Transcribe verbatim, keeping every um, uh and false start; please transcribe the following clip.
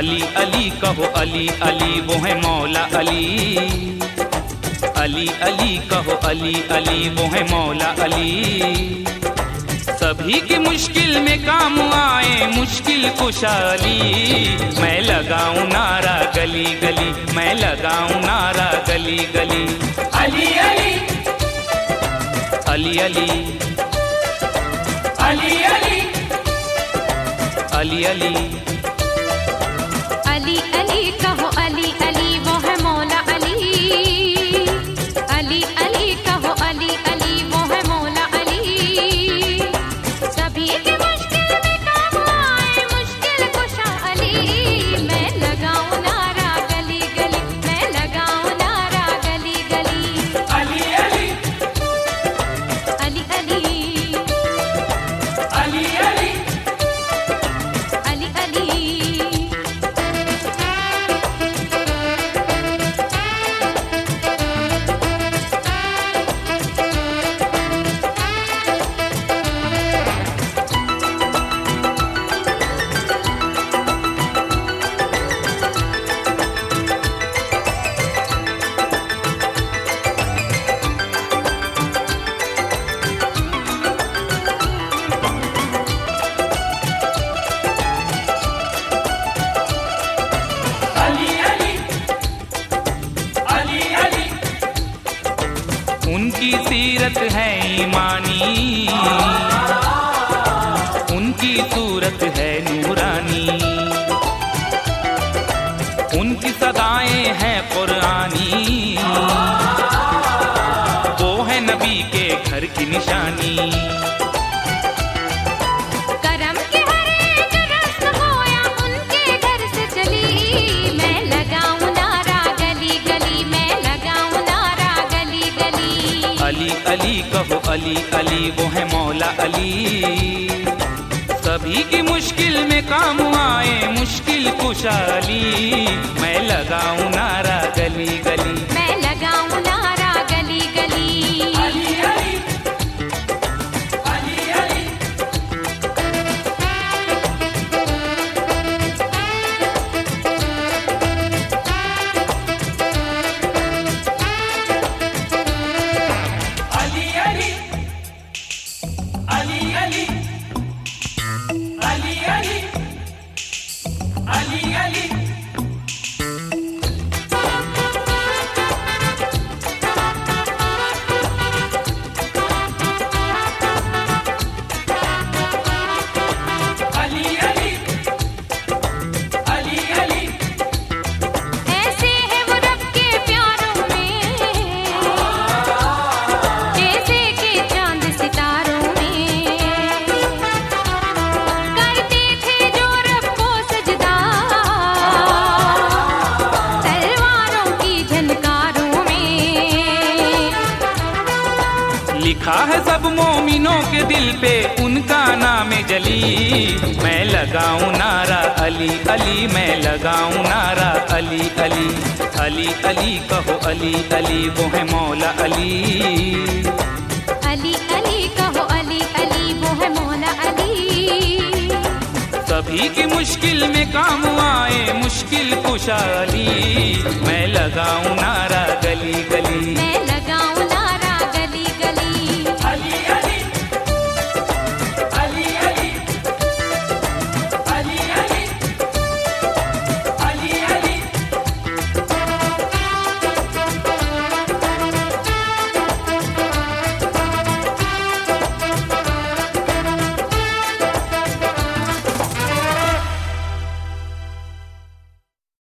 अली अली कहो अली अली वो है मौला अली। अली अली कहो अली अली वो है मौला अली। सभी की मुश्किल में काम आए मुश्किल कुशाली। मैं लगाऊं नारा गली गली, मैं लगाऊं नारा गली गली। अली अली अली अली अली अली अली अली अली अली कहो अली अली वो है मौला अली। अली अली कहो अली अली वो है मौला अली। सभी की मुश्किल में काम आए मुश्किल कुशा अली। मैं लगाऊं नारा गली गली, मैं लगाऊं नारा गली गली। अली अली अली अली अली अली अली अली उनकी सीरत है ईमानी, उनकी सूरत है नूरानी। उनकी सदाएं हैं कुरानी, वो है नबी के घर की निशानी। करम की हर एक रस्म गोया उनके घर से चली। मैं लगाऊं नारा गली गली, मैं लगाऊं नारा गली गली। अली अली कहो अली अली वो है मौला अली। सभी की मुश्किल में काम आए मुश्किल कुशाली। मैं लगाऊं नारा गली गली, मैं लगाऊं नारा गली गली। अली अली अली अली अली अली अली अली अली अली अली अली अली अली अली अली ऐसे है वो रब के प्यारों में जैसे के चांद सितारों में। करते थे जो रब को सजदा तलवारों की झनकारों में। लिखा है सब मोमिनों के दिल पे उनका नाम जली। मैं लगाऊं नारा अली अली, मैं लगाऊं नारा अली अली। अली अली कहो अली अली वो है मौला अली। अली अली कहो अली अली वो है मौला अली। सभी की मुश्किल में काम आए मुश्किल कुशाली। मैं लगाऊं नारा गली गली, मैं